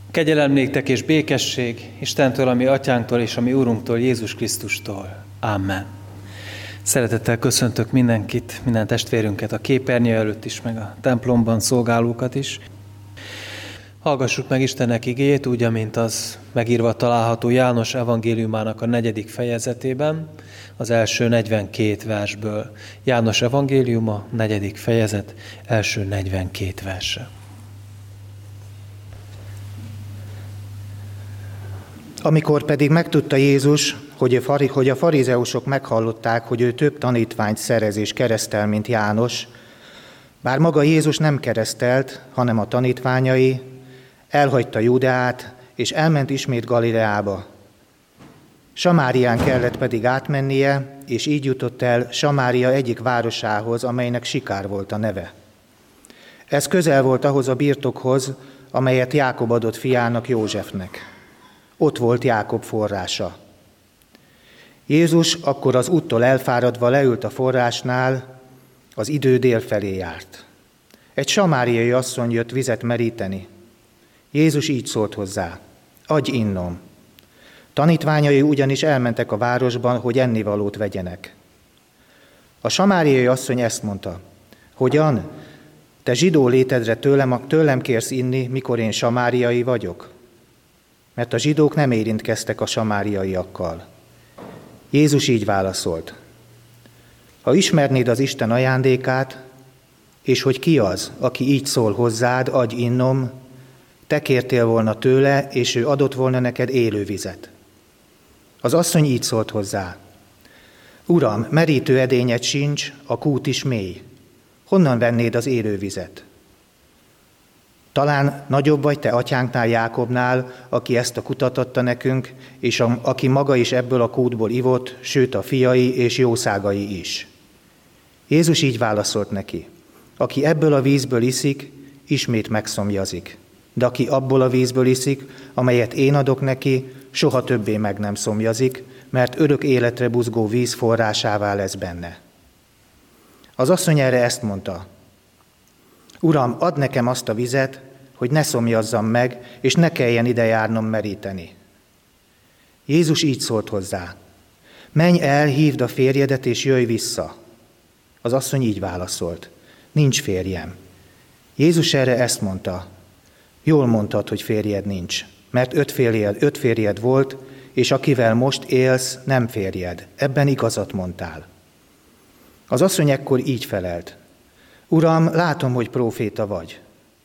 Kegyelem néktek és békesség Istentől, a mi atyánktól és a mi Urunktól, Jézus Krisztustól. Amen. Szeretettel köszöntök mindenkit, minden testvérünket a képernyő előtt is, meg a templomban szolgálókat is. Hallgassuk meg Istennek igéjét, úgy, amint az megírva található János evangéliumának a 4. fejezetében, az első 42 versből. János evangéliuma, 4. fejezet, első 42 verse. Amikor pedig megtudta Jézus, hogy a farizeusok meghallották, hogy ő több tanítványt szerez és keresztel, mint János, bár maga Jézus nem keresztelt, hanem a tanítványai, elhagyta Judeát, és elment ismét Galileába. Samárián kellett pedig átmennie, és így jutott el Samária egyik városához, amelynek Sikár volt a neve. Ez közel volt ahhoz a birtokhoz, amelyet Jákob adott fiának, Józsefnek. Ott volt Jákob forrása. Jézus akkor az úttól elfáradva leült a forrásnál, az idő dél felé járt. Egy samáriai asszony jött vizet meríteni. Jézus így szólt hozzá: adj innom. Tanítványai ugyanis elmentek a városban, hogy ennivalót vegyenek. A samáriai asszony ezt mondta: hogyan? Te zsidó létedre tőlem kérsz inni, mikor én samáriai vagyok? Mert a zsidók nem érintkeztek a samáriaiakkal. Jézus így válaszolt: ha ismernéd az Isten ajándékát, és hogy ki az, aki így szól hozzád, adj innom, te kértél volna tőle, és ő adott volna neked élő vizet. Az asszony így szólt hozzá: Uram, merítő edényed sincs, a kút is mély. Honnan vennéd az élő vizet? Talán nagyobb vagy te atyánknál, Jákobnál, aki ezt a kutat adta nekünk, és aki maga is ebből a kútból ivott, sőt a fiai és jószágai is. Jézus így válaszolt neki: aki ebből a vízből iszik, ismét megszomjazik. De aki abból a vízből iszik, amelyet én adok neki, soha többé meg nem szomjazik, mert örök életre buzgó víz forrásává lesz benne. Az asszony erre ezt mondta: Uram, add nekem azt a vizet, hogy ne szomjazzam meg, és ne kelljen ide járnom meríteni. Jézus így szólt hozzá: menj el, hívd a férjedet, és jöjj vissza. Az asszony így válaszolt: nincs férjem. Jézus erre ezt mondta: jól mondtad, hogy férjed nincs, mert 5 férjed volt, és akivel most élsz, nem férjed. Ebben igazat mondtál. Az asszony ekkor így felelt: Uram, látom, hogy próféta vagy.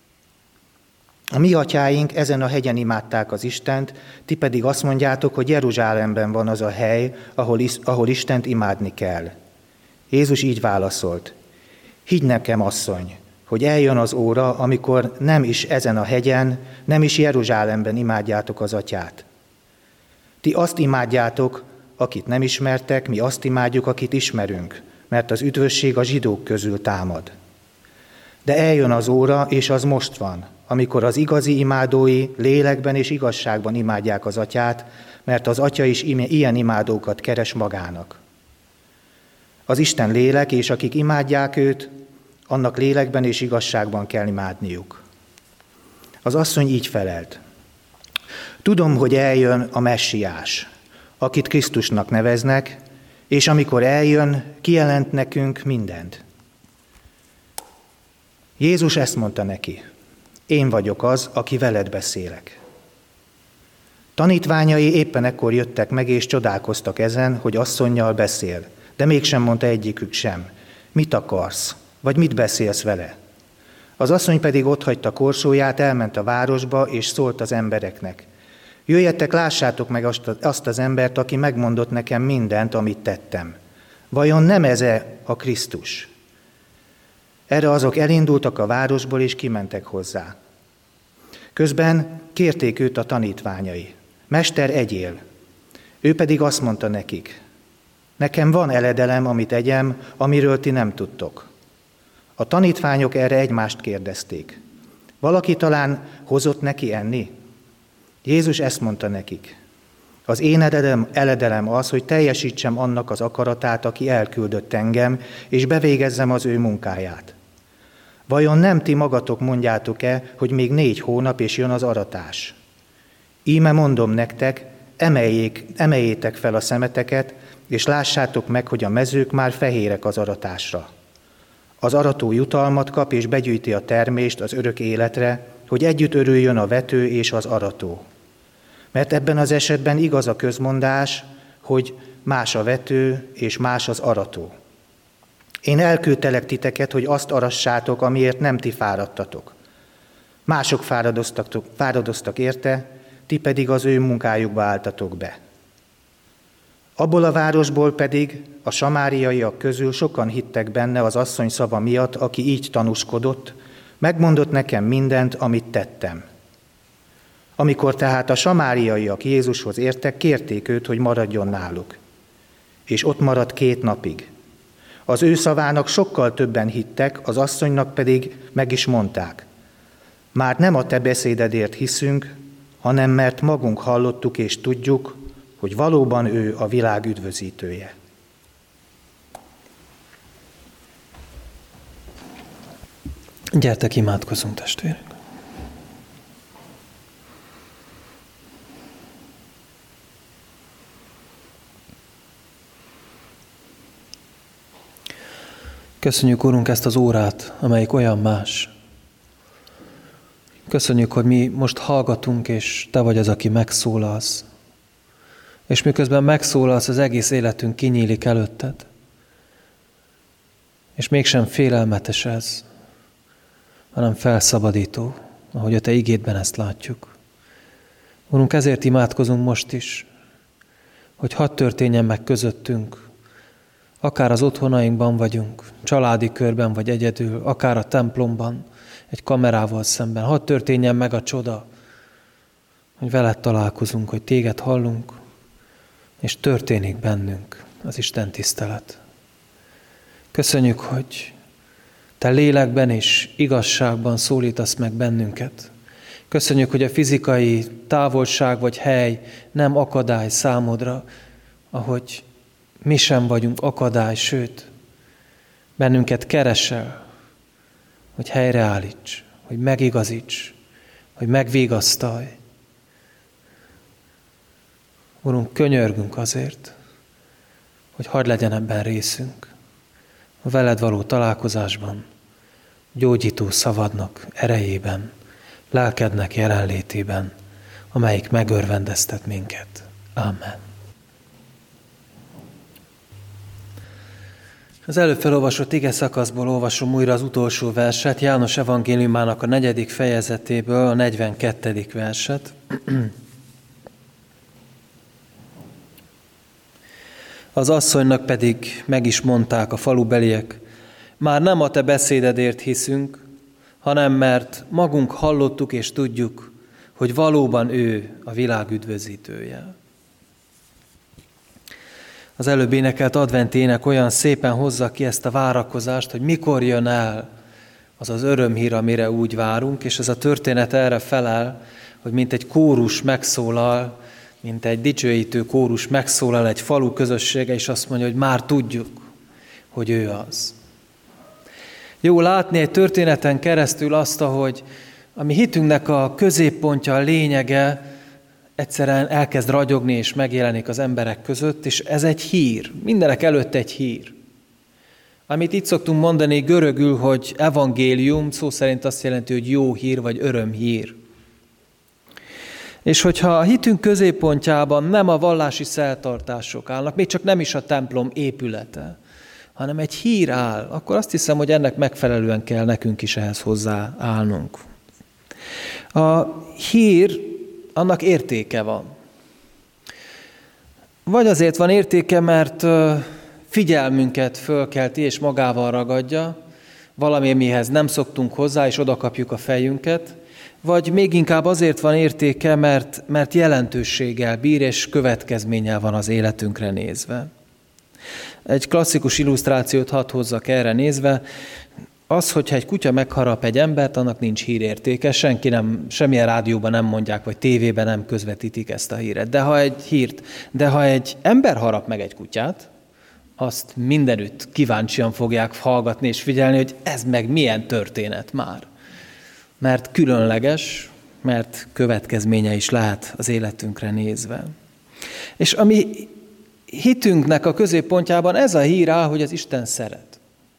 A mi atyáink ezen a hegyen imádták az Istent, ti pedig azt mondjátok, hogy Jeruzsálemben van az a hely, ahol Istent imádni kell. Jézus így válaszolt: higgy nekem, asszony, hogy eljön az óra, amikor nem is ezen a hegyen, nem is Jeruzsálemben imádjátok az atyát. Ti azt imádjátok, akit nem ismertek, mi azt imádjuk, akit ismerünk, mert az üdvösség a zsidók közül támad. De eljön az óra, és az most van, amikor az igazi imádói lélekben és igazságban imádják az atyát, mert az atya is ilyen imádókat keres magának. Az Isten lélek, és akik imádják őt, annak lélekben és igazságban kell imádniuk. Az asszony így felelt: tudom, hogy eljön a Messiás, akit Krisztusnak neveznek, és amikor eljön, kijelent nekünk mindent. Jézus ezt mondta neki: én vagyok az, aki veled beszélek. Tanítványai éppen ekkor jöttek meg, és csodálkoztak ezen, hogy asszonnyal beszél, de mégsem mondta egyikük sem: mit akarsz, vagy mit beszélsz vele? Az asszony pedig otthagyta korsóját, elment a városba, és szólt az embereknek: jöjjetek, lássátok meg azt az embert, aki megmondott nekem mindent, amit tettem. Vajon nem ez-e a Krisztus? Erre azok elindultak a városból, és kimentek hozzá. Közben kérték őt a tanítványai: Mester, egyél! Ő pedig azt mondta nekik: nekem van eledelem, amit egyem, amiről ti nem tudtok. A tanítványok erre egymást kérdezték: valaki talán hozott neki enni? Jézus ezt mondta nekik: az én eledelem az, hogy teljesítsem annak az akaratát, aki elküldött engem, és bevégezzem az ő munkáját. Vajon nem ti magatok mondjátok-e, hogy még 4 hónap és jön az aratás? Íme mondom nektek, emeljétek fel a szemeteket, és lássátok meg, hogy a mezők már fehérek az aratásra. Az arató jutalmat kap, és begyűjti a termést az örök életre, hogy együtt örüljön a vető és az arató. Mert ebben az esetben igaz a közmondás, hogy más a vető és más az arató. Én elküldtelek titeket, hogy azt arassátok, amiért nem ti fáradtatok. Mások fáradoztak érte, ti pedig az ő munkájukba álltatok be. Abból a városból pedig a samáriaiak közül sokan hittek benne az asszony szava miatt, aki így tanúskodott, megmondott nekem mindent, amit tettem. Amikor tehát a samáriaiak Jézushoz értek, kérték őt, hogy maradjon náluk. És ott maradt 2 napig. Az ő szavának sokkal többen hittek, az asszonynak pedig meg is mondták: már nem a te beszédedért hiszünk, hanem mert magunk hallottuk és tudjuk, hogy valóban ő a világ üdvözítője. Gyertek, imádkozzunk, testvérek! Köszönjük, Urunk, ezt az órát, amelyik olyan más. Köszönjük, hogy mi most hallgatunk, és Te vagy az, aki megszólalsz. És miközben megszólalsz, az egész életünk kinyílik előtted. És mégsem félelmetes ez, hanem felszabadító, ahogy a Te igédben ezt látjuk. Urunk, ezért imádkozunk most is, hogy hadd történjen meg közöttünk, akár az otthonainkban vagyunk, családi körben vagy egyedül, akár a templomban, egy kamerával szemben. Hadd történjen meg a csoda, hogy veled találkozunk, hogy téged hallunk, és történik bennünk az Isten tisztelet. Köszönjük, hogy Te lélekben és igazságban szólítasz meg bennünket. Köszönjük, hogy a fizikai távolság vagy hely nem akadály számodra, ahogy mi sem vagyunk akadály, sőt, bennünket keresel, hogy helyreállíts, hogy megigazíts, hogy megvigasztalj. Urunk, könyörgünk azért, hogy hadd legyen ebben részünk, a veled való találkozásban, gyógyító szavadnak erejében, lelkednek jelenlétében, amelyik megörvendeztet minket. Amen. Az előbb felolvasott ige szakaszból olvasom újra az utolsó verset, János evangéliumának a 4. fejezetéből, a 42. verset. Az asszonynak pedig meg is mondták a falubeliek: már nem a te beszédedért hiszünk, hanem mert magunk hallottuk és tudjuk, hogy valóban ő a világ üdvözítője. Az előbb énekelt adventi ének olyan szépen hozza ki ezt a várakozást, hogy mikor jön el az az örömhír, amire úgy várunk, és ez a történet erre felel, hogy mint egy kórus megszólal, mint egy dicsőítő kórus megszólal egy falu közössége, és azt mondja, hogy már tudjuk, hogy ő az. Jó látni egy történeten keresztül azt, ahogy a mi hitünknek a középpontja, a lényege egyszerűen elkezd ragyogni és megjelenik az emberek között, és ez egy hír, mindenek előtt egy hír. Amit itt szoktunk mondani görögül, hogy evangélium, szó szerint azt jelenti, hogy jó hír vagy örömhír. És hogyha a hitünk középpontjában nem a vallási szertartások állnak, még csak nem is a templom épülete, hanem egy hír áll, akkor azt hiszem, hogy ennek megfelelően kell nekünk is ehhez hozzáállnunk. A hír, annak értéke van. Vagy azért van értéke, mert figyelmünket fölkelti és magával ragadja, valami, mihez nem szoktunk hozzá, és oda kapjuk a fejünket, vagy még inkább azért van értéke, mert jelentőséggel bír, és következménnyel van az életünkre nézve. Egy klasszikus illusztrációt hadd hozzak erre nézve. Az, hogyha egy kutya megharap egy embert, annak nincs hírértéke, semmilyen rádióban nem mondják, vagy tévében nem közvetítik ezt a híret. De ha egy ember harap meg egy kutyát, azt mindenütt kíváncsian fogják hallgatni és figyelni, hogy ez meg milyen történet már. Mert különleges, mert következménye is lehet az életünkre nézve. És a mi hitünknek a középpontjában ez a hír áll, hogy az Isten szeret.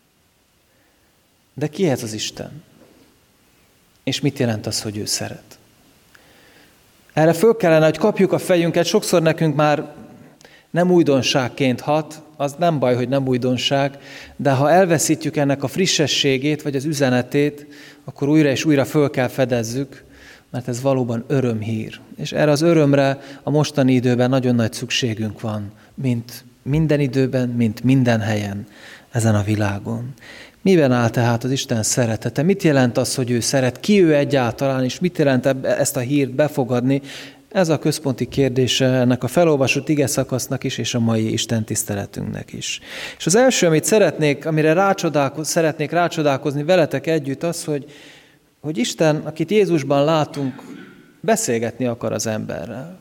De ki ez az Isten? És mit jelent az, hogy ő szeret? Erre föl kellene, hogy kapjuk a fejünket, sokszor nekünk már nem újdonságként hat, az nem baj, hogy nem újdonság, de ha elveszítjük ennek a frissességét, vagy az üzenetét, akkor újra és újra föl kell fedezzük, mert ez valóban örömhír. És erre az örömre a mostani időben nagyon nagy szükségünk van, mint minden időben, mint minden helyen ezen a világon. Miben áll tehát az Isten szeretete? Mit jelent az, hogy ő szeret? Ki ő egyáltalán, és mit jelent ezt a hírt befogadni? Ez a központi kérdése ennek a felolvasott ige szakasznak is, és a mai Isten tiszteletünknek is. És az első, amire szeretnék rácsodálkozni veletek együtt, az, hogy Isten, akit Jézusban látunk, beszélgetni akar az emberrel.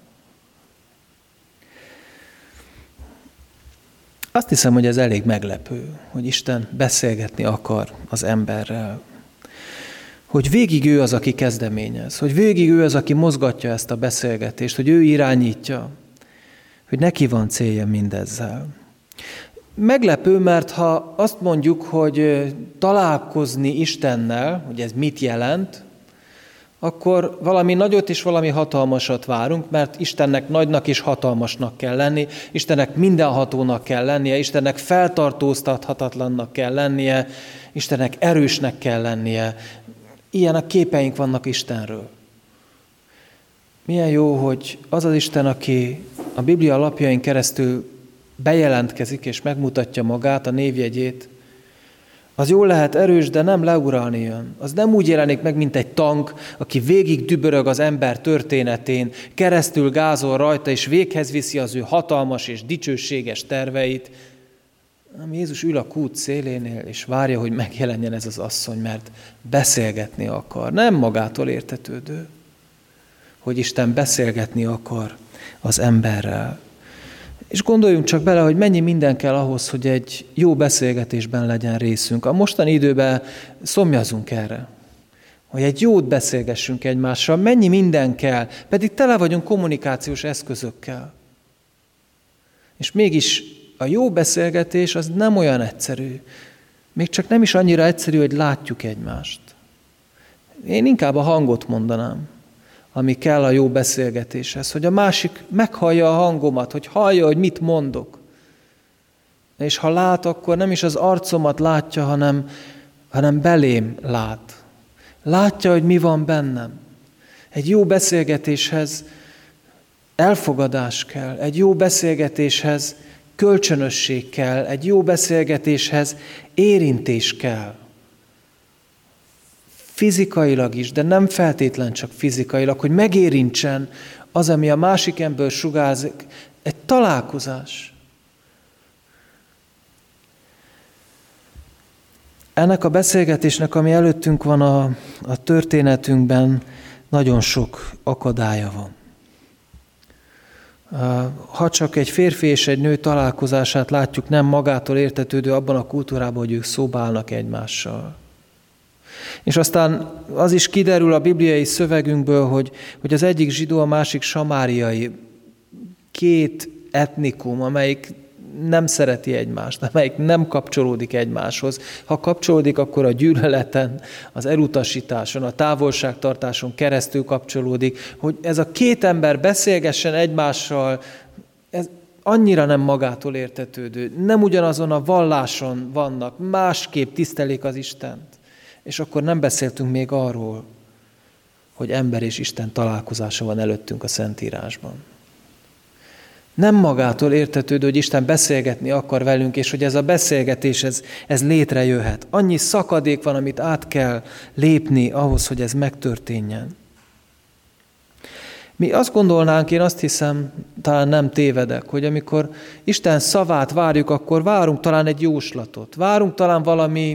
Azt hiszem, hogy ez elég meglepő, hogy Isten beszélgetni akar az emberrel. Hogy végig ő az, aki kezdeményez, hogy végig ő az, aki mozgatja ezt a beszélgetést, hogy ő irányítja, hogy neki van célja mindezzel. Meglepő, mert ha azt mondjuk, hogy találkozni Istennel, hogy ez mit jelent, akkor valami nagyot és valami hatalmasat várunk, mert Istennek nagynak és hatalmasnak kell lenni, Istennek mindenhatónak kell lennie, Istennek feltartóztathatatlannak kell lennie, Istennek erősnek kell lennie. Ilyen a képeink vannak Istenről. Milyen jó, hogy az az Isten, aki a Biblia lapjain keresztül bejelentkezik és megmutatja magát, a névjegyét, az jól lehet erős, de nem leuralni jön. Az nem úgy jelenik meg, mint egy tank, aki végig dübörög az ember történetén, keresztül gázol rajta, és véghez viszi az ő hatalmas és dicsőséges terveit. Jézus ül a kút szélénél, és várja, hogy megjelenjen ez az asszony, mert beszélgetni akar. Nem magától értetődő, hogy Isten beszélgetni akar az emberrel. És gondoljunk csak bele, hogy mennyi minden kell ahhoz, hogy egy jó beszélgetésben legyen részünk. A mostani időben szomjazunk erre, hogy egy jót beszélgessünk egymással. Mennyi minden kell, pedig tele vagyunk kommunikációs eszközökkel. És mégis a jó beszélgetés az nem olyan egyszerű. Még csak nem is annyira egyszerű, hogy látjuk egymást. Én inkább a hangot mondanám, ami kell a jó beszélgetéshez, hogy a másik meghallja a hangomat, hogy hallja, hogy mit mondok. És ha lát, akkor nem is az arcomat látja, hanem belém lát. Látja, hogy mi van bennem. Egy jó beszélgetéshez elfogadás kell, egy jó beszélgetéshez kölcsönösség kell, egy jó beszélgetéshez érintés kell. Fizikailag is, de nem feltétlen csak fizikailag, hogy megérintsen az, ami a másik ember sugárzik. Egy találkozás. Ennek a beszélgetésnek, ami előttünk van a történetünkben, nagyon sok akadálya van. Ha csak egy férfi és egy nő találkozását látjuk, nem magától értetődő abban a kultúrában, hogy ők szóba állnak egymással. És aztán az is kiderül a bibliai szövegünkből, hogy az egyik zsidó, a másik samáriai, két etnikum, amelyik nem szereti egymást, amelyik nem kapcsolódik egymáshoz. Ha kapcsolódik, akkor a gyűlöleten, az elutasításon, a távolságtartáson keresztül kapcsolódik, hogy ez a két ember beszélgessen egymással, ez annyira nem magától értetődő, nem ugyanazon a valláson vannak, másképp tisztelik az Istent. És akkor nem beszéltünk még arról, hogy ember és Isten találkozása van előttünk a Szentírásban. Nem magától értetődő, hogy Isten beszélgetni akar velünk, és hogy ez a beszélgetés, ez létrejöhet. Annyi szakadék van, amit át kell lépni ahhoz, hogy ez megtörténjen. Mi azt gondolnánk, én azt hiszem, talán nem tévedek, hogy amikor Isten szavát várjuk, akkor várunk talán egy jóslatot. Várunk talán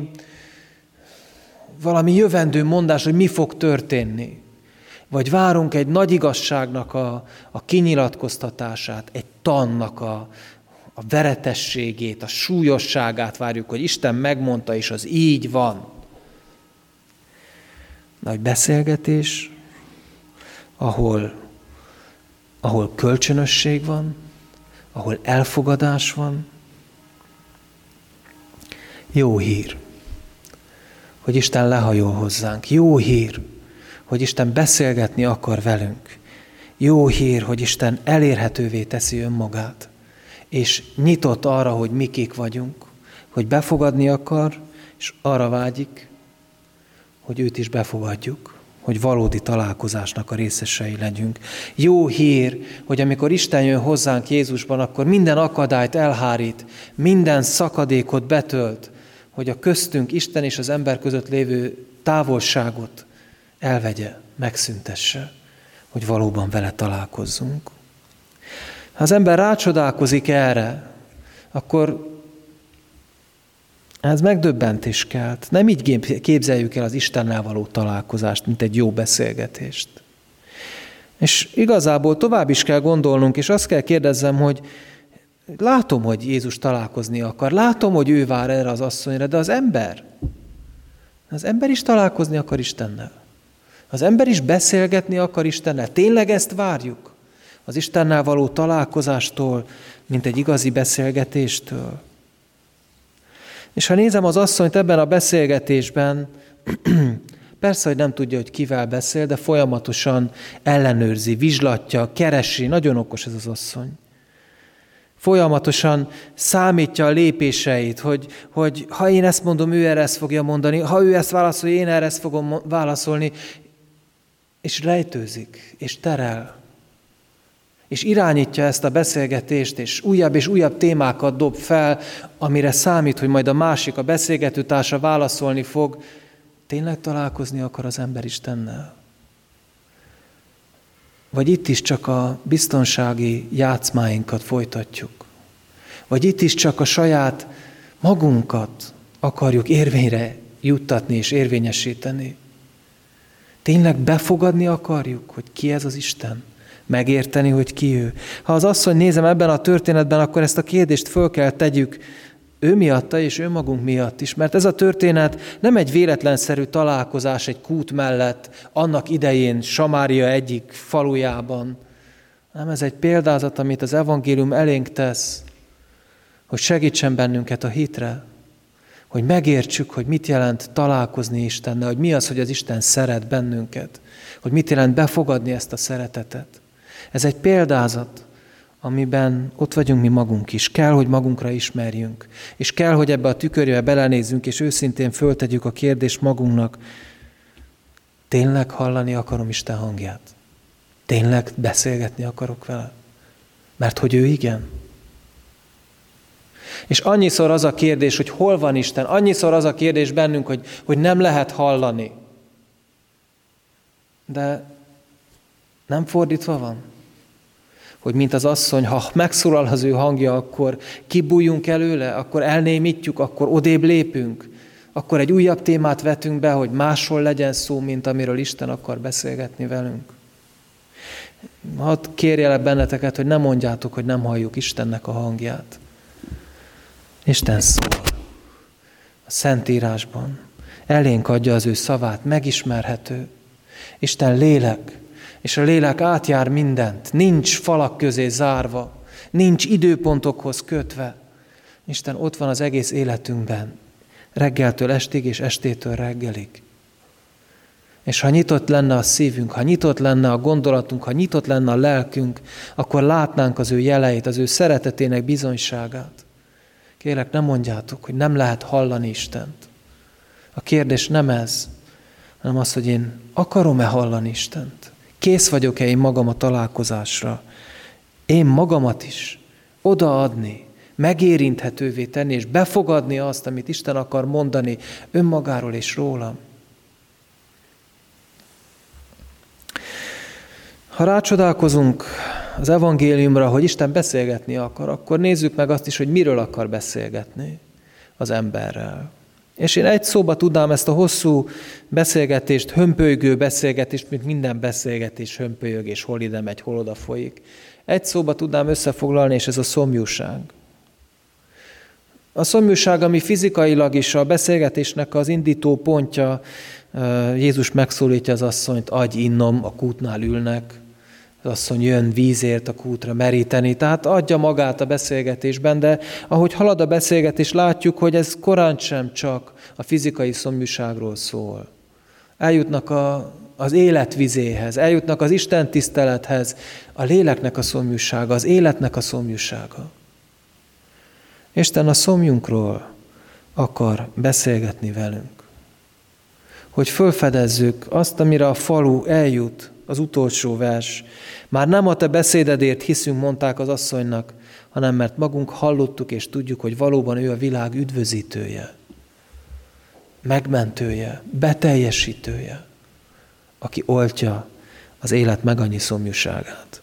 valami jövendő mondás, hogy mi fog történni. Vagy várunk egy nagy igazságnak a kinyilatkoztatását, egy tannak a veretességét, a súlyosságát várjuk, hogy Isten megmondta, és az így van. Nagy beszélgetés, ahol kölcsönösség van, ahol elfogadás van. Jó hír, hogy Isten lehajol hozzánk. Jó hír, hogy Isten beszélgetni akar velünk. Jó hír, hogy Isten elérhetővé teszi önmagát, és nyitott arra, hogy mi kik vagyunk, hogy befogadni akar, és arra vágyik, hogy őt is befogadjuk, hogy valódi találkozásnak a részesei legyünk. Jó hír, hogy amikor Isten jön hozzánk Jézusban, akkor minden akadályt elhárít, minden szakadékot betölt, hogy a köztünk Isten és az ember között lévő távolságot elvegye, megszüntesse, hogy valóban vele találkozzunk. Ha az ember rácsodálkozik erre, akkor ez megdöbbentés kelt. Nem így képzeljük el az Istennel való találkozást, mint egy jó beszélgetést. És igazából tovább is kell gondolnunk, és azt kell kérdezzem, hogy látom, hogy Jézus találkozni akar, látom, hogy ő vár erre az asszonyra, de az ember is találkozni akar Istennel. Az ember is beszélgetni akar Istennel. Tényleg ezt várjuk? Az Istennel való találkozástól, mint egy igazi beszélgetéstől. És ha nézem az asszonyt ebben a beszélgetésben, persze, hogy nem tudja, hogy kivel beszél, de folyamatosan ellenőrzi, vizslatja, keresi, nagyon okos ez az asszony. Folyamatosan számítja a lépéseit, hogy ha én ezt mondom, ő erre ezt fogja mondani, ha ő ezt válaszolja, én erre ezt fogom válaszolni, és rejtőzik, és terel, és irányítja ezt a beszélgetést, és újabb témákat dob fel, amire számít, hogy majd a másik, a beszélgetőtársa válaszolni fog. Tényleg találkozni akar az ember Istennel? Vagy itt is csak a biztonsági játszmáinkat folytatjuk? Vagy itt is csak a saját magunkat akarjuk érvényre juttatni és érvényesíteni? Tényleg befogadni akarjuk, hogy ki ez az Isten? Megérteni, hogy ki ő? Ha az asszony nézem ebben a történetben, akkor ezt a kérdést föl kell tegyük ő miatta és önmagunk miatt is, mert ez a történet nem egy véletlenszerű találkozás egy kút mellett, annak idején Samária egyik falujában, hanem ez egy példázat, amit az evangélium elénk tesz, hogy segítsen bennünket a hitre, hogy megértsük, hogy mit jelent találkozni Istennel, hogy mi az, hogy az Isten szeret bennünket, hogy mit jelent befogadni ezt a szeretetet. Ez egy példázat, amiben ott vagyunk mi magunk is. Kell, hogy magunkra ismerjünk, és kell, hogy ebbe a tükörbe belenézzünk, és őszintén föltegyük a kérdést magunknak, tényleg hallani akarom Isten hangját? Tényleg beszélgetni akarok vele? Mert hogy ő igen. És annyiszor az a kérdés, hogy hol van Isten, annyiszor az a kérdés bennünk, hogy nem lehet hallani. De nem fordítva van? Hogy mint az asszony, ha megszólal az ő hangja, akkor kibújjunk előle, akkor elnémítjuk, akkor odébb lépünk, akkor egy újabb témát vetünk be, hogy másról legyen szó, mint amiről Isten akar beszélgetni velünk. Hadd kérjelek benneteket, hogy ne mondjátok, hogy nem halljuk Istennek a hangját. Isten szól a Szentírásban, elénk adja az ő szavát, megismerhető. Isten lélek, és a lélek átjár mindent, nincs falak közé zárva, nincs időpontokhoz kötve. Isten ott van az egész életünkben, reggeltől estig és estétől reggelig. És ha nyitott lenne a szívünk, ha nyitott lenne a gondolatunk, ha nyitott lenne a lelkünk, akkor látnánk az ő jeleit, az ő szeretetének bizonyságát. Kérlek, ne mondjátok, hogy nem lehet hallani Istent. A kérdés nem ez, hanem az, hogy én akarom-e hallani Istent. Kész vagyok-e én magam a találkozásra. Én magamat is odaadni, megérinthetővé tenni, és befogadni azt, amit Isten akar mondani önmagáról és rólam. Ha rácsodálkozunk az evangéliumra, hogy Isten beszélgetni akar, akkor nézzük meg azt is, hogy miről akar beszélgetni az emberrel. És én egy szóba tudnám ezt a hosszú beszélgetést, hömpölygő beszélgetést, mint minden beszélgetés hömpölyög, és hol ide megy, hol oda folyik. Egy szóba tudnám összefoglalni, és ez a szomjúság. A szomjúság, ami fizikailag is a beszélgetésnek az indító pontja, Jézus megszólítja az asszonyt, adj innom, a kútnál ülnek. Az asszony jön vízért a kútra meríteni, tehát adja magát a beszélgetésben, de ahogy halad a beszélgetés, látjuk, hogy ez korán sem csak a fizikai szomjúságról szól. Eljutnak az élet vizéhez, eljutnak az Isten tisztelethez, a léleknek a szomjúsága, az életnek a szomjúsága. Isten a szomjunkról akar beszélgetni velünk. Hogy fölfedezzük azt, amire a falu eljut, az utolsó vers. Már nem a te beszédedért hiszünk, mondták az asszonynak, hanem mert magunk hallottuk és tudjuk, hogy valóban ő a világ üdvözítője, megmentője, beteljesítője, aki oltja az élet megannyi szomjúságát.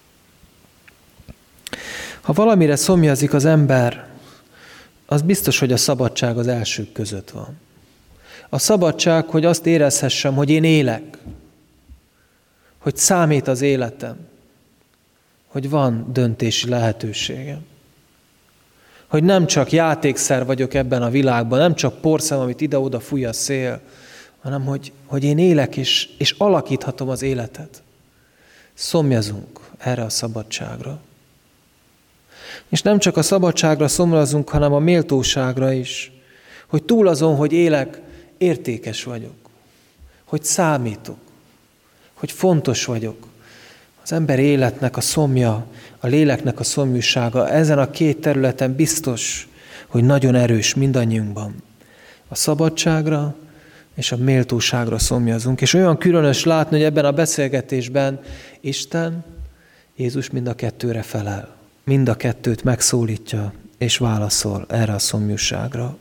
Ha valamire szomjazik az ember, az biztos, hogy a szabadság az elsők között van. A szabadság, hogy azt érezhessem, hogy én élek, hogy számít az életem, hogy van döntési lehetőségem. Hogy nem csak játékszer vagyok ebben a világban, nem csak porszem, amit ide-oda fúj a szél, hanem hogy én élek és alakíthatom az életet. Szomjazunk erre a szabadságra. És nem csak a szabadságra szomjazunk, hanem a méltóságra is. Hogy túl azon, hogy élek, értékes vagyok. Hogy számítok. Hogy fontos vagyok. Az ember életnek a szomja, a léleknek a szomjúsága ezen a két területen biztos, hogy nagyon erős mindannyiunkban. A szabadságra és a méltóságra szomjazunk. És olyan különös látni, hogy ebben a beszélgetésben Isten, Jézus mind a kettőre felel. Mind a kettőt megszólítja és válaszol erre a szomjúságra.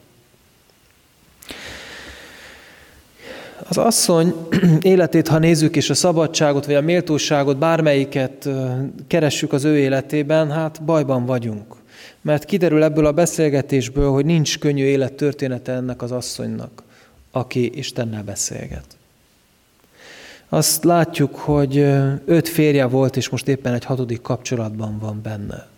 Az asszony életét, ha nézzük, és a szabadságot, vagy a méltóságot, bármelyiket keressük az ő életében, hát bajban vagyunk. Mert kiderül ebből a beszélgetésből, hogy nincs könnyű élettörténete ennek az asszonynak, aki Istennel beszélget. Azt látjuk, hogy 5 férje volt, és most éppen egy 6. kapcsolatban van benne.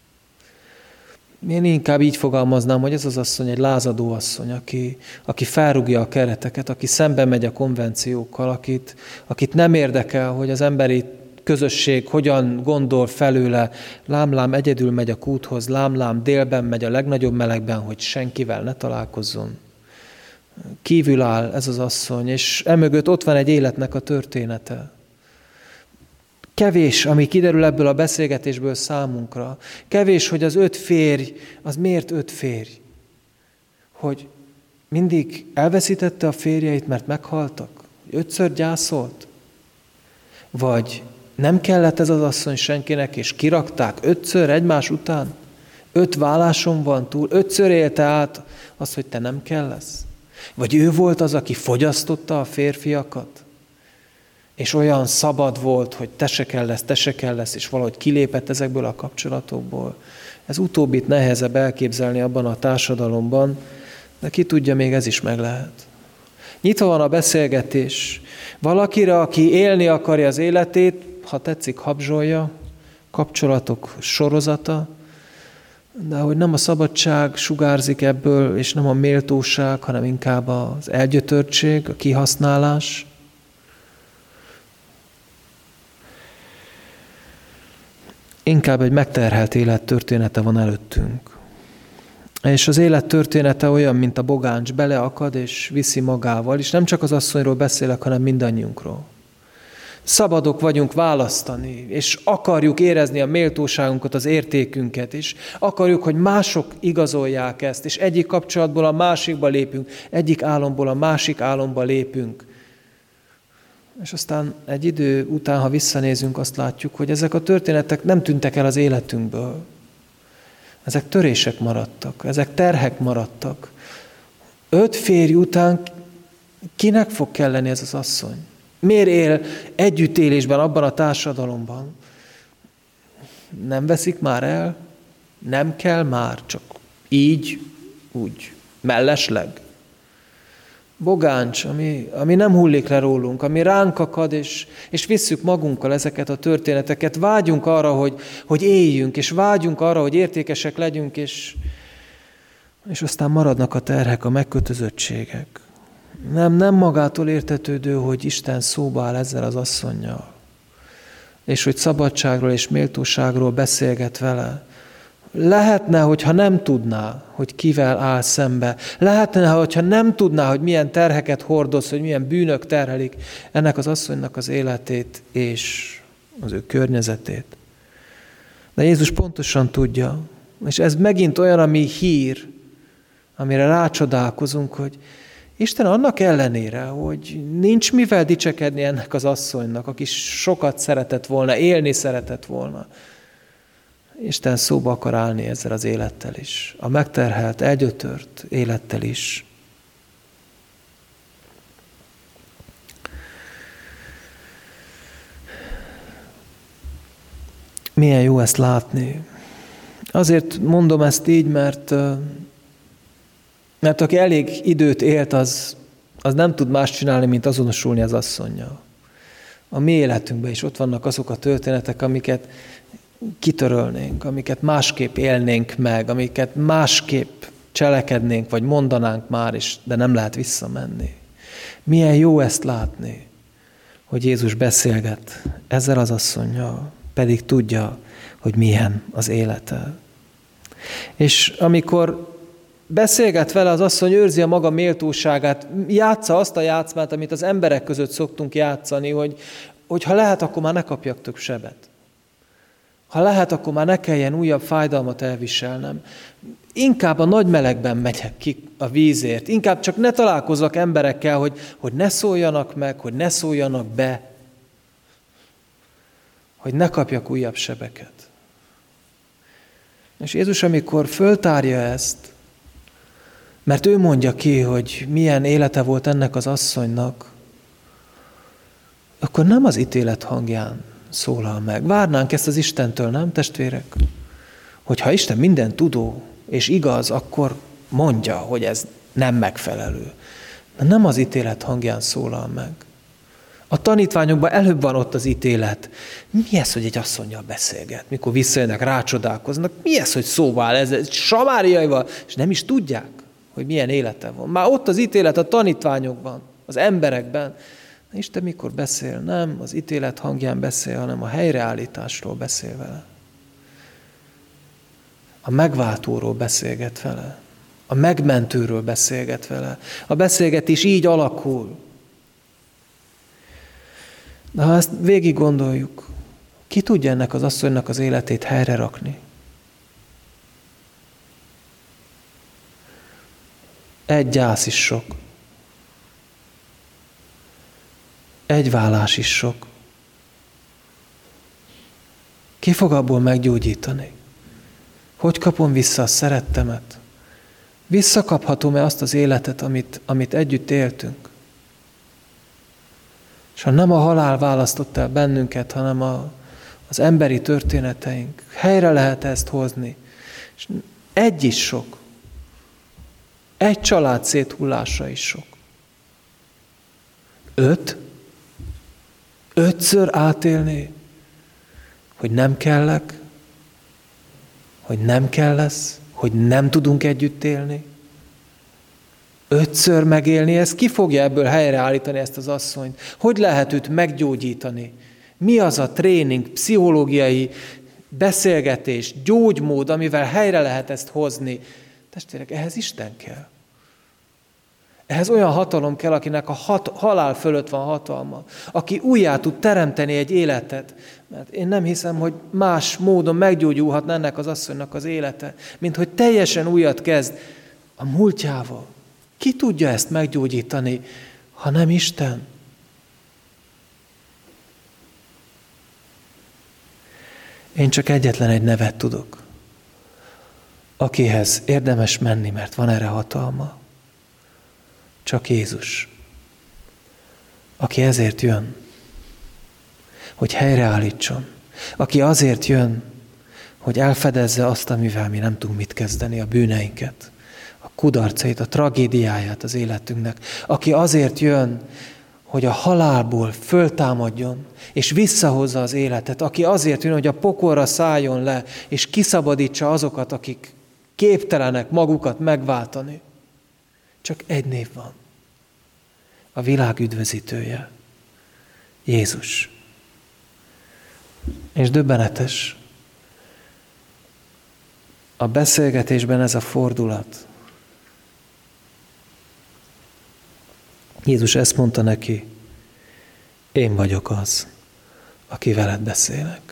Én inkább így fogalmaznám, hogy ez az asszony egy lázadó asszony, aki felrúgja a kereteket, aki szembe megy a konvenciókkal, akit nem érdekel, hogy az emberi közösség hogyan gondol felőle, lám-lám egyedül megy a kúthoz, lám-lám délben megy a legnagyobb melegben, hogy senkivel ne találkozzon. Kívül áll ez az asszony, és emögött ott van egy életnek a története. Kevés, ami kiderül ebből a beszélgetésből számunkra. Kevés, hogy az 5 férj, az miért 5 férj? Hogy mindig elveszítette a férjeit, mert meghaltak? 5-ször gyászolt? Vagy nem kellett ez az asszony senkinek, és kirakták 5-ször egymás után? 5 válláson van túl, 5-ször élte át azt, hogy te nem kellesz? Vagy ő volt az, aki fogyasztotta a férfiakat? És olyan szabad volt, hogy te se kell lesz, és valahogy kilépett ezekből a kapcsolatokból. Ez utóbbit nehezebb elképzelni abban a társadalomban, de ki tudja, még ez is meg lehet. Nyitva van a beszélgetés. Valakire, aki élni akarja az életét, ha tetszik, habzsolja, kapcsolatok sorozata, de hogy nem a szabadság sugárzik ebből, és nem a méltóság, hanem inkább az elgyötörtség, a kihasználás. Inkább egy megterhelt élettörténete van előttünk. És az élettörténete olyan, mint a bogáncs, beleakad és viszi magával, és nem csak az asszonyról beszélek, hanem mindannyiunkról. Szabadok vagyunk választani, és akarjuk érezni a méltóságunkat, az értékünket is. Akarjuk, hogy mások igazolják ezt, és egyik kapcsolatból a másikba lépünk, egyik álomból a másik álomba lépünk. És aztán egy idő után, ha visszanézünk, azt látjuk, hogy ezek a történetek nem tűntek el az életünkből. Ezek törések maradtak, ezek terhek maradtak. 5 férj után kinek fog kelleni ez az asszony? Miért él együttélésben abban a társadalomban? Nem veszik már el? Nem kell már, csak így, úgy, mellesleg. Bogáncs, ami nem hullik le rólunk, ami ránk akad, és visszük magunkkal ezeket a történeteket. Vágyunk arra, hogy éljünk, és vágyunk arra, hogy értékesek legyünk, és aztán maradnak a terhek, a megkötözöttségek. Nem magától értetődő, hogy Isten szóba áll ezzel az asszonnyal, és hogy szabadságról és méltóságról beszélget vele. Lehetne, hogyha nem tudná, hogy kivel áll szembe. Lehetne, hogyha nem tudná, hogy milyen terheket hordoz, hogy milyen bűnök terhelik ennek az asszonynak az életét és az ő környezetét. De Jézus pontosan tudja, és ez megint olyan, ami hír, amire rácsodálkozunk, hogy Isten annak ellenére, hogy nincs mivel dicsekedni ennek az asszonynak, aki sokat szeretett volna, élni szeretett volna, Isten szóba akar állni ezzel az élettel is, a megterhelt, elgyötört élettel is. Milyen jó ezt látni. Azért mondom ezt így, mert aki elég időt élt, az nem tud más csinálni, mint azonosulni az asszonnyal. A mi életünkben is ott vannak azok a történetek, amiket kitörölnénk, amiket másképp élnénk meg, amiket másképp cselekednénk, vagy mondanánk már is, de nem lehet visszamenni. Milyen jó ezt látni, hogy Jézus beszélget ezzel az asszonnyal, pedig tudja, hogy milyen az élete. És amikor beszélget vele, az asszony őrzi a maga méltóságát, játsza azt a játszmát, amit az emberek között szoktunk játszani, hogy ha lehet, akkor már ne kapjak több sebet. Ha lehet, akkor már ne kelljen újabb fájdalmat elviselnem. Inkább a nagy melegben megyek ki a vízért. Inkább csak ne találkozzak emberekkel, hogy ne szóljanak meg, hogy ne szóljanak be. Hogy ne kapjak újabb sebeket. És Jézus, amikor föltárja ezt, mert ő mondja ki, hogy milyen élete volt ennek az asszonynak, akkor nem az ítélet hangján szólal meg. Várnánk ezt az Istentől, nem, testvérek? Hogyha Isten minden tudó és igaz, akkor mondja, hogy ez nem megfelelő. De nem az ítélet hangján szólal meg. A tanítványokban előbb van ott az ítélet. Mi ez, hogy egy asszonnyal beszélget? Mikor visszajönnek, rácsodálkoznak. Mi ez, hogy szóval áll ez samáriaival, és nem is tudják, hogy milyen élete van. Már ott az ítélet a tanítványokban, az emberekben. De Isten mikor beszél? Nem az ítélet hangján beszél, hanem a helyreállításról beszél vele. A megváltóról beszélget vele. A megmentőről beszélget vele. A beszélgetés így alakul. De ha ezt végig gondoljuk, ki tudja ennek az asszonynak az életét helyre rakni? Egy gyász is sok. Egy vállás is sok. Ki fog abból meggyógyítani? Hogy kapom vissza a szerettemet? Visszakaphatom-e azt az életet, amit együtt éltünk? És ha nem a halál választott el bennünket, hanem az emberi történeteink, helyre lehet ezt hozni. És egy is sok. Egy család széthullása is sok. 5? 5-ször átélni, hogy nem kellek, hogy nem kell lesz, hogy nem tudunk együtt élni. 5-ször megélni, ezt ki fogja ebből helyreállítani ezt az asszonyt? Hogy lehet őt meggyógyítani? Mi az a tréning, pszichológiai beszélgetés, gyógymód, amivel helyre lehet ezt hozni? Testvérek, ehhez Isten kell. Ehhez olyan hatalom kell, akinek a halál fölött van hatalma, aki újjá tud teremteni egy életet. Mert én nem hiszem, hogy más módon meggyógyulhatna ennek az asszonynak az élete, mint hogy teljesen újat kezd a múltjával. Ki tudja ezt meggyógyítani, ha nem Isten? Én csak egyetlen egy nevet tudok, akihez érdemes menni, mert van erre hatalma. Csak Jézus, aki ezért jön, hogy helyreállítson, aki azért jön, hogy elfedezze azt, amivel mi nem tudunk mit kezdeni, a bűneinket, a kudarcait, a tragédiáját az életünknek, aki azért jön, hogy a halálból föltámadjon, és visszahozza az életet, aki azért jön, hogy a pokolra szálljon le, és kiszabadítsa azokat, akik képtelenek magukat megváltani. Csak egy név van. a világ üdvözítője, Jézus. És döbbenetes, a beszélgetésben ez a fordulat. Jézus ezt mondta neki, én vagyok az, aki veled beszélek.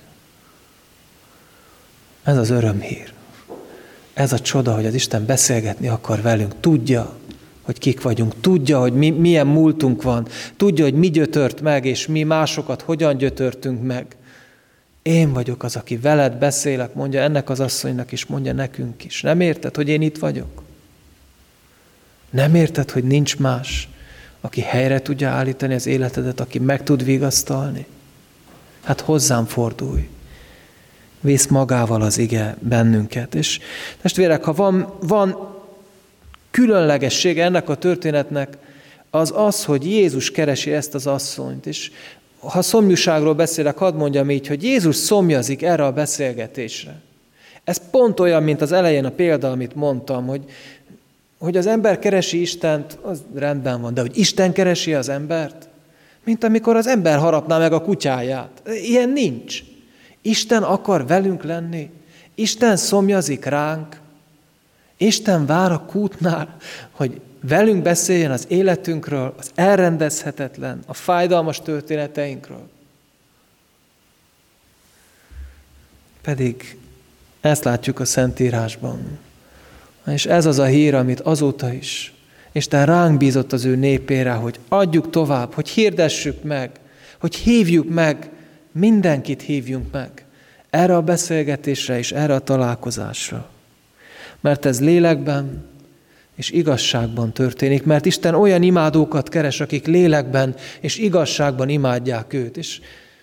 Ez az örömhír. Ez a csoda, hogy az Isten beszélgetni akar velünk. Tudja, hogy kik vagyunk. Tudja, hogy milyen múltunk van. Tudja, hogy mi gyötört meg, és mi másokat hogyan gyötörtünk meg. Én vagyok az, aki veled beszélek, mondja ennek az asszonynak is, mondja nekünk is. Nem érted, hogy én itt vagyok? Nem érted, hogy nincs más, aki helyre tudja állítani az életedet, aki meg tud vigasztalni? Hát hozzám fordulj. Visz magával az ige bennünket. És testvérek, ha van különlegessége ennek a történetnek, az az, hogy Jézus keresi ezt az asszonyt. És ha szomjúságról beszélek, hadd mondjam így, hogy Jézus szomjazik erre a beszélgetésre. Ez pont olyan, mint az elején a példa, amit mondtam, hogy az ember keresi Istent, az rendben van, de hogy Isten keresi az embert, mint amikor az ember harapná meg a kutyáját. Ilyen nincs. Isten akar velünk lenni. Isten szomjazik ránk. Isten vár a kútnál, hogy velünk beszéljen az életünkről, az elrendezhetetlen, a fájdalmas történeteinkről. Pedig ezt látjuk a Szentírásban. És ez az a hír, amit azóta is Isten ránk bízott az ő népére, hogy adjuk tovább, hogy hirdessük meg, hogy hívjuk meg, mindenkit hívjunk meg erre a beszélgetésre és erre a találkozásra. Mert ez lélekben és igazságban történik, mert Isten olyan imádókat keres, akik lélekben és igazságban imádják őt. És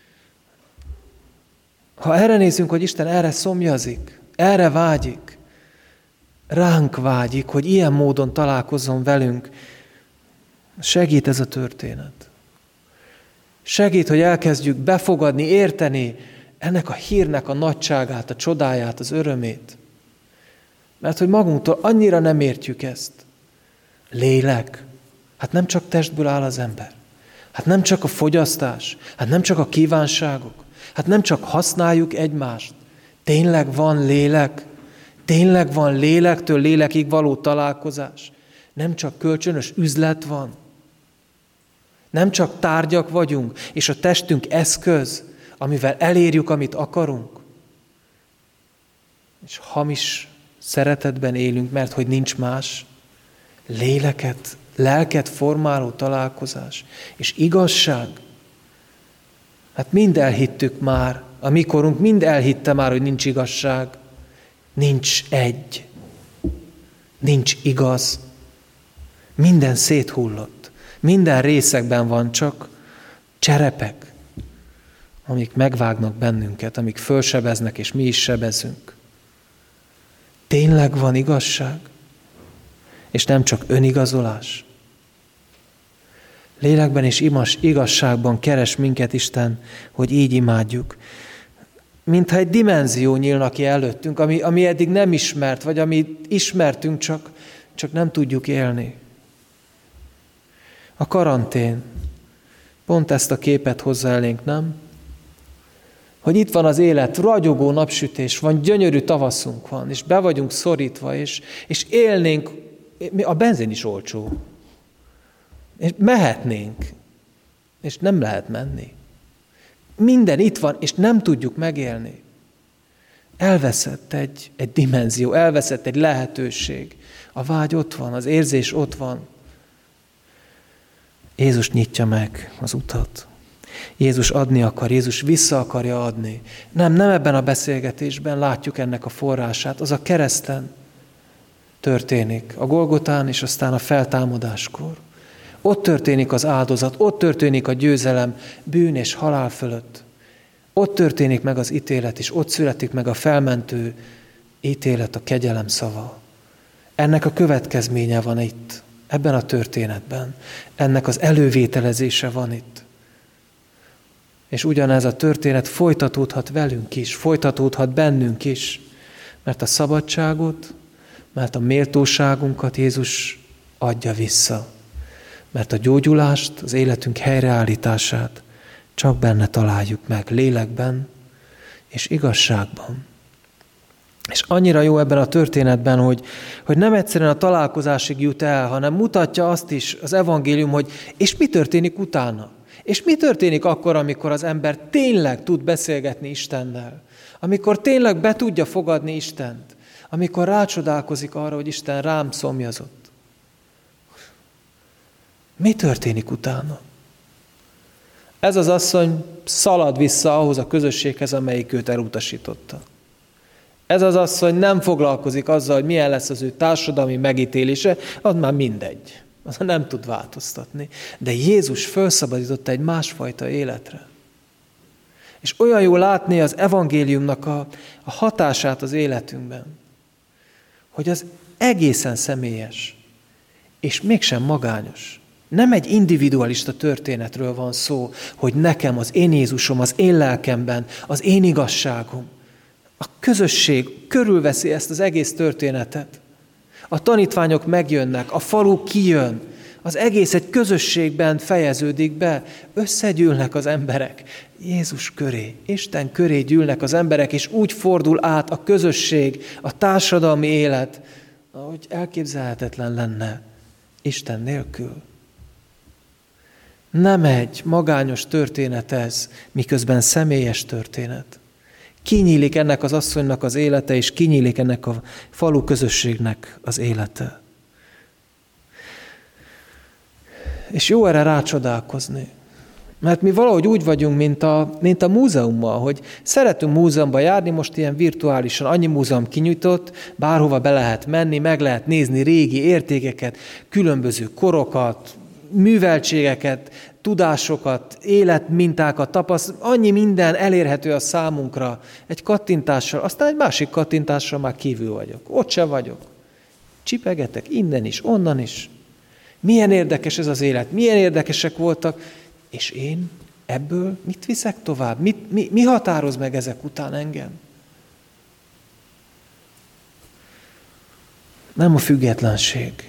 ha erre nézünk, hogy Isten erre szomjazik, erre vágyik, ránk vágyik, hogy ilyen módon találkozzon velünk, segít ez a történet. Segít, hogy elkezdjük befogadni, érteni ennek a hírnek a nagyságát, a csodáját, az örömét. Mert hogy magunktól annyira nem értjük ezt. Lélek. Hát nem csak testből áll az ember. Hát nem csak a fogyasztás. Hát nem csak a kívánságok. Hát nem csak használjuk egymást. Tényleg van lélek. Tényleg van lélektől lélekig való találkozás. Nem csak kölcsönös üzlet van. Nem csak tárgyak vagyunk, és a testünk eszköz, amivel elérjük, amit akarunk. És hamis szeretetben élünk, mert hogy nincs más. Lelket formáló találkozás. És igazság. Hát mind elhittük már, a mi korunk mind elhitte már, hogy nincs igazság. Nincs egy. Nincs igaz. Minden széthullott. Minden részekben van csak cserepek, amik megvágnak bennünket, amik fölsebeznek, és mi is sebezünk. Tényleg van igazság? És nem csak önigazolás? Lélekben és igazságban keres minket Isten, hogy így imádjuk. Mintha egy dimenzió nyílna ki előttünk, ami eddig nem ismert, vagy amit ismertünk, csak nem tudjuk élni. A karantén pont ezt a képet hozza elénk, nem? Hogy itt van az élet, ragyogó napsütés van, gyönyörű tavaszunk van, és be vagyunk szorítva, és élnénk, a benzin is olcsó, és mehetnénk, és nem lehet menni. Minden itt van, és nem tudjuk megélni. Elveszett egy dimenzió, elveszett egy lehetőség. A vágy ott van, az érzés ott van. Jézus nyitja meg az utat. Jézus adni akar, Jézus vissza akarja adni. Nem ebben a beszélgetésben látjuk ennek a forrását, az a kereszten történik, a Golgotán és aztán a feltámadáskor. Ott történik az áldozat, ott történik a győzelem bűn és halál fölött. Ott történik meg az ítélet, és ott születik meg a felmentő ítélet, a kegyelem szava. Ennek a következménye van itt, ebben a történetben. Ennek az elővételezése van itt. És ugyanez a történet folytatódhat velünk is, folytatódhat bennünk is, mert a szabadságot, mert a méltóságunkat Jézus adja vissza. Mert a gyógyulást, az életünk helyreállítását csak benne találjuk meg, lélekben és igazságban. És annyira jó ebben a történetben, hogy nem egyszerűen a találkozásig jut el, hanem mutatja azt is az evangélium, hogy és mi történik utána. És mi történik akkor, amikor az ember tényleg tud beszélgetni Istennel, amikor tényleg be tudja fogadni Istent, amikor rácsodálkozik arra, hogy Isten rám szomjazott. Mi történik utána? Ez az asszony szalad vissza ahhoz a közösséghez, amelyik őt elutasította. Ez az asszony nem foglalkozik azzal, hogy milyen lesz az ő társadalmi megítélése, az már mindegy. Az nem tud változtatni. De Jézus felszabadította egy másfajta életre. És olyan jó látni az evangéliumnak a hatását az életünkben, hogy az egészen személyes, és mégsem magányos. Nem egy individualista történetről van szó, hogy nekem az én Jézusom, az én lelkemben, az én igazságom. A közösség körülveszi ezt az egész történetet. A tanítványok megjönnek, a falu kijön, az egész egy közösségben fejeződik be, összegyűlnek az emberek Jézus köré, Isten köré gyűlnek az emberek, és úgy fordul át a közösség, a társadalmi élet, ahogy elképzelhetetlen lenne Isten nélkül. Nem egy magányos történet ez, miközben személyes történet. Kinyílik ennek az asszonynak az élete, és kinyílik ennek a falu közösségnek az élete. És jó erre rácsodálkozni. Mert mi valahogy úgy vagyunk, mint a múzeummal, hogy szeretünk múzeumban járni, most ilyen virtuálisan, annyi múzeum kinyújtott, bárhova be lehet menni, meg lehet nézni régi értékeket, különböző korokat, műveltségeket, tudásokat, életmintákat tapasztal, annyi minden elérhető a számunkra egy kattintással, aztán egy másik kattintással már kívül vagyok. Ott sem vagyok. Csipegetek innen is, onnan is. Milyen érdekes ez az élet, milyen érdekesek voltak, és én ebből mit viszek tovább? Mi határoz meg ezek után engem? Nem a függetlenség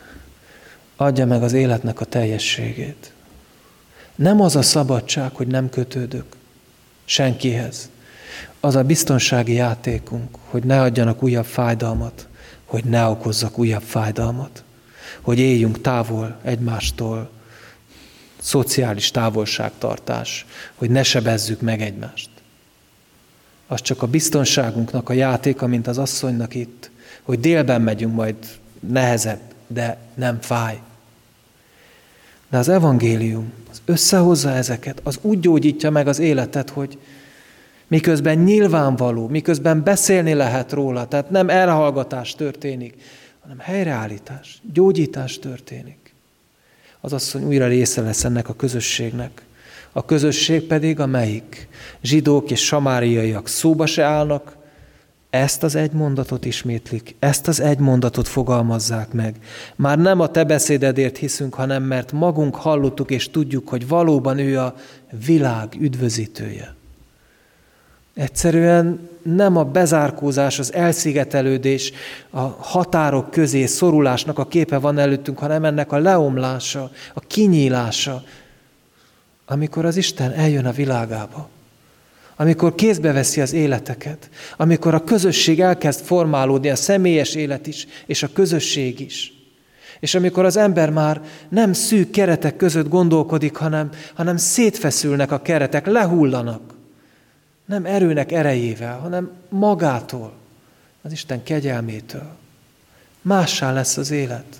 adja meg az életnek a teljességét. Nem az a szabadság, hogy nem kötődök senkihez. Az a biztonsági játékunk, hogy ne adjanak újabb fájdalmat, hogy ne okozzak újabb fájdalmat, hogy éljünk távol egymástól, szociális távolságtartás, hogy ne sebezzük meg egymást. Az csak a biztonságunknak a játéka, mint az asszonynak itt, hogy délben megyünk, majd nehezebb, de nem fáj. De az evangélium az összehozza ezeket, az úgy gyógyítja meg az életet, hogy miközben nyilvánvaló, miközben beszélni lehet róla, tehát nem elhallgatás történik, hanem helyreállítás, gyógyítás történik. Az asszony újra része lesz ennek a közösségnek. A közösség pedig, amelyik zsidók és samáriaiak szóba se állnak, ezt az egy mondatot ismétlik, ezt az egy mondatot fogalmazzák meg. Már nem a te beszédedért hiszünk, hanem mert magunk hallottuk és tudjuk, hogy valóban ő a világ üdvözítője. Egyszerűen nem a bezárkózás, az elszigetelődés, a határok közé szorulásnak a képe van előttünk, hanem ennek a leomlása, a kinyílása, amikor az Isten eljön a világába. Amikor kézbe veszi az életeket, amikor a közösség elkezd formálódni, a személyes élet is, és a közösség is. És amikor az ember már nem szűk keretek között gondolkodik, hanem szétfeszülnek a keretek, lehullanak. Nem erőnek erejével, hanem magától, az Isten kegyelmétől. Mássá lesz az élet.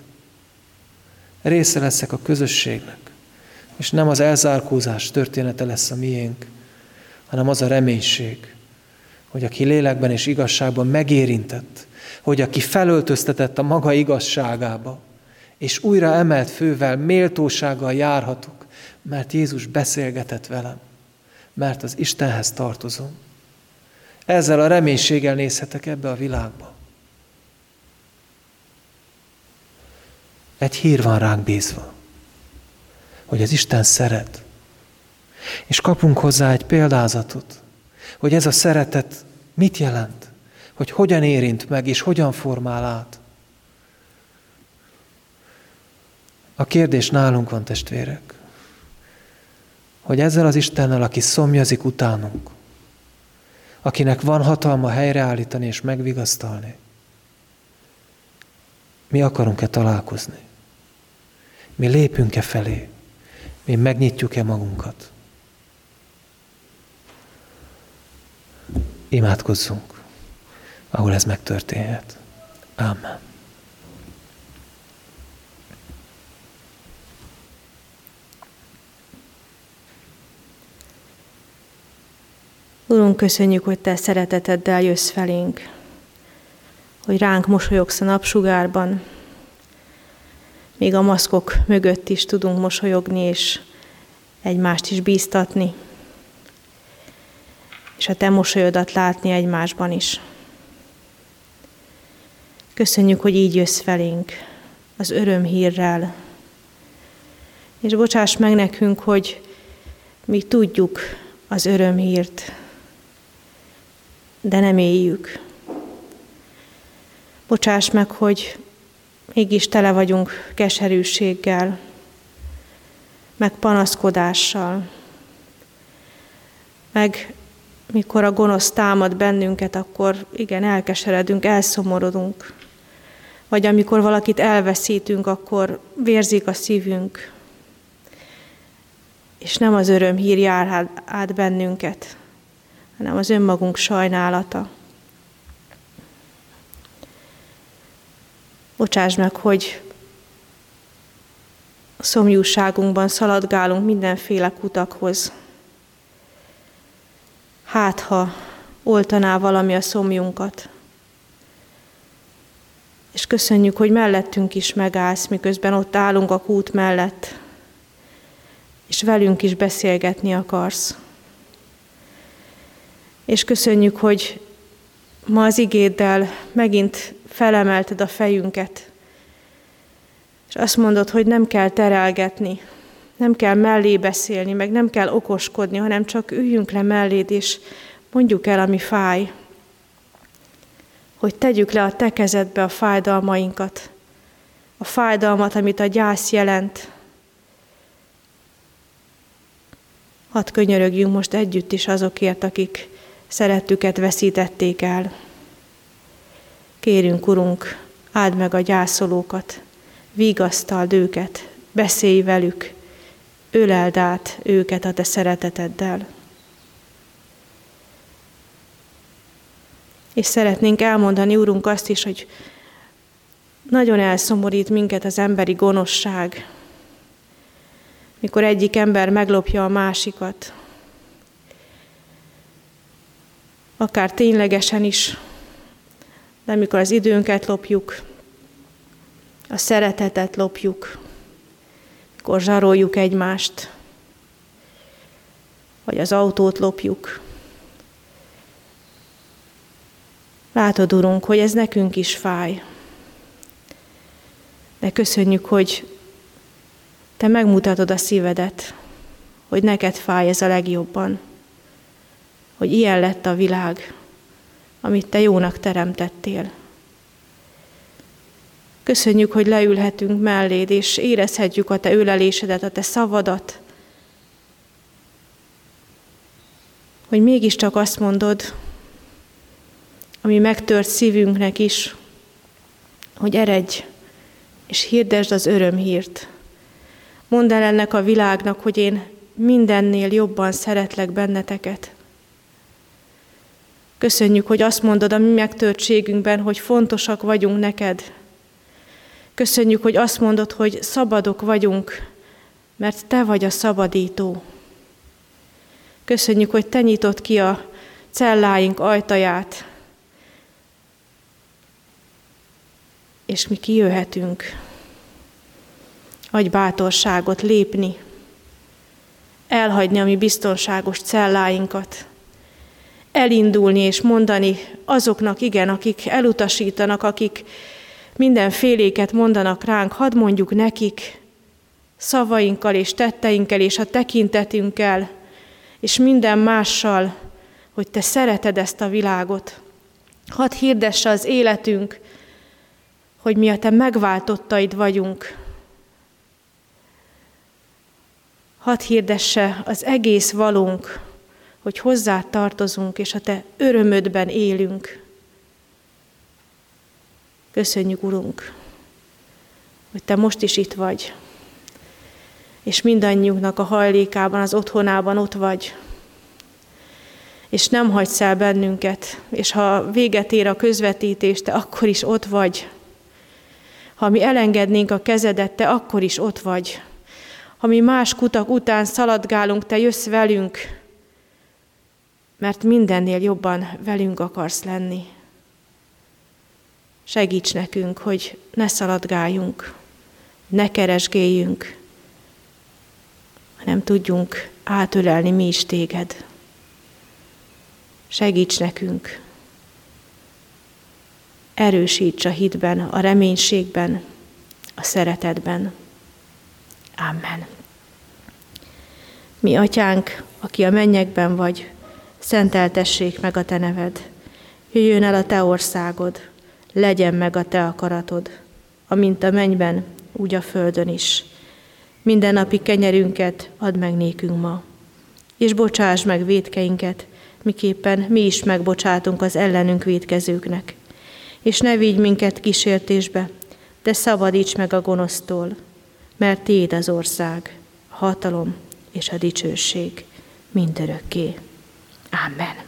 Része leszek a közösségnek, és nem az elzárkózás története lesz a miénk, hanem az a reménység, hogy aki lélekben és igazságban megérintett, hogy aki felöltöztetett a maga igazságába, és újra emelt fővel, méltósággal járhatok, mert Jézus beszélgetett velem, mert az Istenhez tartozom. Ezzel a reménységgel nézhetek ebbe a világba. Egy hír van ránk bízva, hogy az Isten szeret, és kapunk hozzá egy példázatot, hogy ez a szeretet mit jelent, hogy hogyan érint meg, és hogyan formál át. A kérdés nálunk van, testvérek, hogy ezzel az Istennel, aki szomjazik utánunk, akinek van hatalma helyreállítani és megvigasztalni, mi akarunk-e találkozni? Mi lépünk-e felé? Mi megnyitjuk-e magunkat? Imádkozzunk, ahol ez megtörténhet. Ámen. Urunk, köszönjük, hogy Te szereteteddel jössz felénk, hogy ránk mosolyogsz a napsugárban, még a maszkok mögött is tudunk mosolyogni, és egymást is bíztatni, és a Te mosolyodat látni egymásban is. Köszönjük, hogy így jössz felénk, az örömhírrel, és bocsáss meg nekünk, hogy mi tudjuk az örömhírt, de nem éljük. Bocsáss meg, hogy mégis tele vagyunk keserűséggel, meg panaszkodással, meg mikor a gonosz támad bennünket, akkor igen, elkeseredünk, elszomorodunk. Vagy amikor valakit elveszítünk, akkor vérzik a szívünk, és nem az örömhír jár át bennünket, hanem az önmagunk sajnálata. Bocsáss meg, hogy a szomjúságunkban szaladgálunk mindenféle kutakhoz. Hát, ha oltaná valami a szomjunkat. És köszönjük, hogy mellettünk is megállsz, miközben ott állunk a kút mellett, és velünk is beszélgetni akarsz. És köszönjük, hogy ma az igéddel megint felemelted a fejünket, és azt mondod, hogy nem kell terelgetni, nem kell mellé beszélni, meg nem kell okoskodni, hanem csak üljünk le melléd, és mondjuk el, ami fáj. Hogy tegyük le a te kezedbe a fájdalmainkat, a fájdalmat, amit a gyász jelent. Hadd könyörögjünk most együtt is azokért, akik szerettüket veszítették el. Kérünk, Urunk, áld meg a gyászolókat, vigasztald őket, beszélj velük, öleld át őket a te szereteteddel. És szeretnénk elmondani, Urunk, azt is, hogy nagyon elszomorít minket az emberi gonoszság, mikor egyik ember meglopja a másikat, akár ténylegesen is, de amikor az időnket lopjuk, a szeretetet lopjuk, mikor zsaroljuk egymást, vagy az autót lopjuk. Látod, Urunk, hogy ez nekünk is fáj. De köszönjük, hogy Te megmutatod a szívedet, hogy neked fáj ez a legjobban, hogy ilyen lett a világ, amit Te jónak teremtettél. Köszönjük, hogy leülhetünk melléd, és érezhetjük a Te ölelésedet, a Te szavadat, hogy mégiscsak azt mondod, ami megtört szívünknek is, hogy eredj, és hirdesd az örömhírt. Mondd el ennek a világnak, hogy én mindennél jobban szeretlek benneteket. Köszönjük, hogy azt mondod a mi megtörtségünkben, hogy fontosak vagyunk neked. Köszönjük, hogy azt mondod, hogy szabadok vagyunk, mert Te vagy a szabadító. Köszönjük, hogy Te nyitod ki a celláink ajtaját, és mi kijöhetünk. Adj bátorságot lépni, elhagyni a mi biztonságos celláinkat, elindulni és mondani azoknak, igen, akik elutasítanak, akik mindenféléket mondanak ránk, hadd mondjuk nekik szavainkkal és tetteinkkel és a tekintetünkkel, és minden mással, hogy Te szereted ezt a világot. Hadd hirdesse az életünk, hogy mi a Te megváltottaid vagyunk, hadd hirdesse az egész valónk, hogy hozzád tartozunk, és a te örömödben élünk. Köszönjük, Urunk, hogy te most is itt vagy, és mindannyiunknak a hajlékában, az otthonában ott vagy, és nem hagysz el bennünket, és ha véget ér a közvetítés, te akkor is ott vagy. Ha mi elengednénk a kezedet, te akkor is ott vagy. Ha mi más kutak után szaladgálunk, te jössz velünk, mert mindennél jobban velünk akarsz lenni. Segíts nekünk, hogy ne szaladgáljunk, ne keresgéljünk, hanem tudjunk átölelni mi is téged. Segíts nekünk, erősíts a hitben, a reménységben, a szeretetben. Amen. Mi atyánk, aki a mennyekben vagy, szenteltessék meg a te neved. Jöjjön el a te országod, legyen meg a te akaratod, amint a mennyben, úgy a földön is. Mindennapi kenyerünket add meg nékünk ma, és bocsáss meg vétkeinket, miképpen mi is megbocsátunk az ellenünk vétkezőknek. És ne vigy minket kísértésbe, de szabadíts meg a gonosztól, mert tiéd az ország, a hatalom és a dicsőség mindörökké. Amen.